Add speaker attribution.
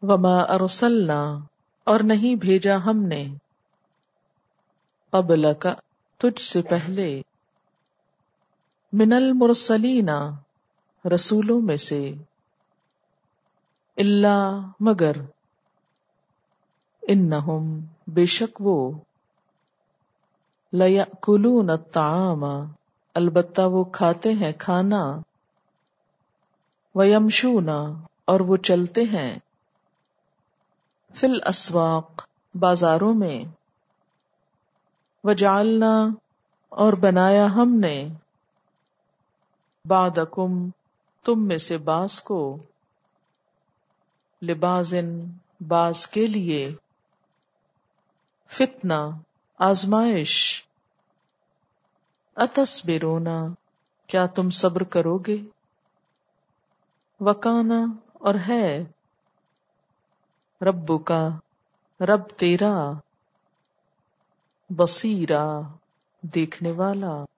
Speaker 1: وما ارسلنا اور نہیں بھیجا ہم نے قبلک تجھ سے پہلے من المرسلین رسولوں میں سے الا مگر انہم بے شک وہ لیأکلون الطعام البتہ وہ کھاتے ہیں کھانا ویمشون اور وہ چلتے ہیں فی الاسواق بازاروں میں وجعلنا اور بنایا ہم نے بعدکم تم میں سے بعض کو لبعضن بعض کے لیے فتنہ آزمائش اتصبرون کیا تم صبر کرو گے وکانا اور ہے ربک رب تیرا بصیرا دیکھنے والا